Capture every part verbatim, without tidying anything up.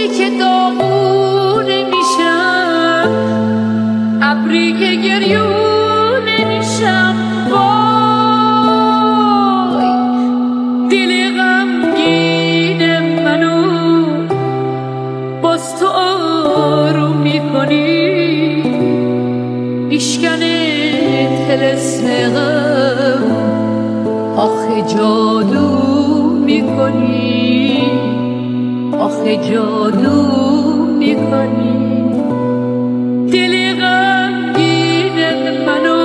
وقتی که داغونه میشم، ابری که گریونه میشم، وای دل غمگین منو باز تو آروم میکنی، میشکنه طلسم غم، آخه جادو میکنی، آخه جادو میکنی. دل غمگین منو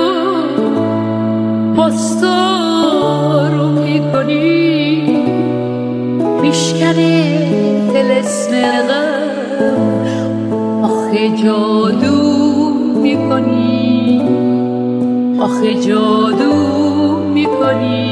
باز تو آروم میکنی، میشکنه طلسم غم، آخه جادو میکنی، آخه جادو میکنی.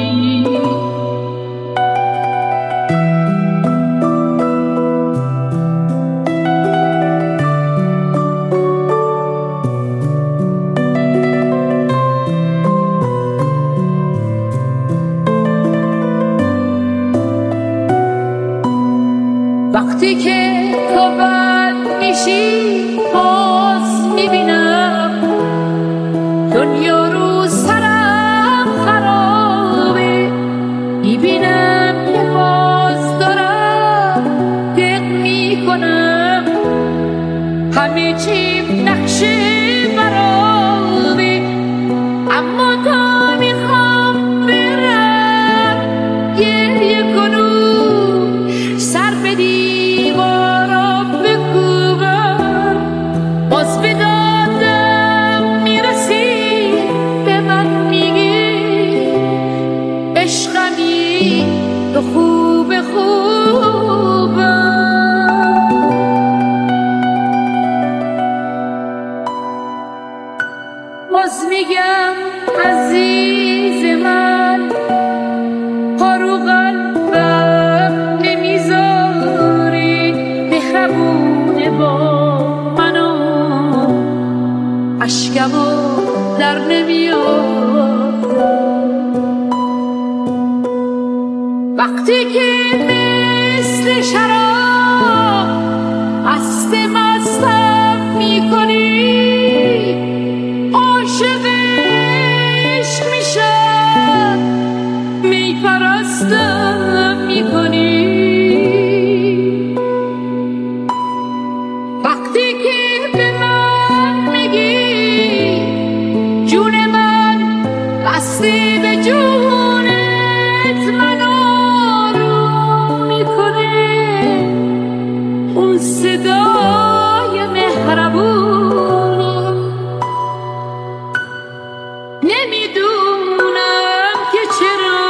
وقتی که تو بد میشی باز میبینم دنیا رو سرم خرابه، میبینم که باز دارم دق میکنم، همه چی نقشه برابه، اما تا میخوام برم گریه کنم، سر به دیوارا بکوبم، باز به دادم میرسی، به من میگی عشقمی تو خوب خوبم. باز میگم عزیز من، پارو قلبم نمیذاری، مهربونه با منو، اشکمو در نمیاد. وقتی که مثل شراب مست مستم میکنی، عاشق عشق میشم، می پرستم میکنی. وقتی که به من میگی جون من بسته به جونت، من آروم میکنه اون صدای مهربون. نمیدونم که چرا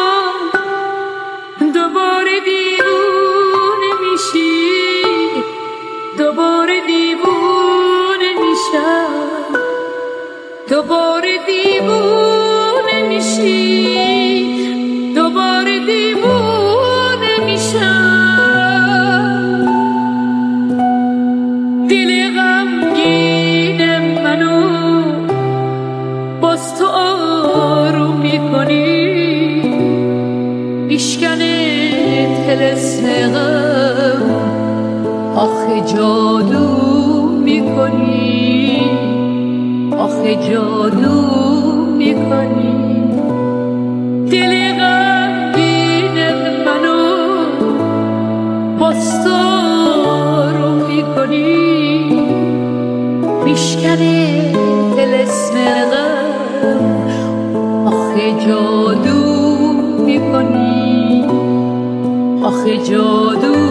دوباره دیوونه میشی، دوباره دیوونه میشم، دوباره دیوونه میشی، دوباره دیوونه میشم. دل غمگین منو باز تو آروم میکنی، میشکنه طلسم غم، آخه جادو میکنی، آخه جادو میکنی. دل غمگین منو باز تو آروم میکنی، میشکنه طلسم غم، آخه جادو میکنی، آخه جادو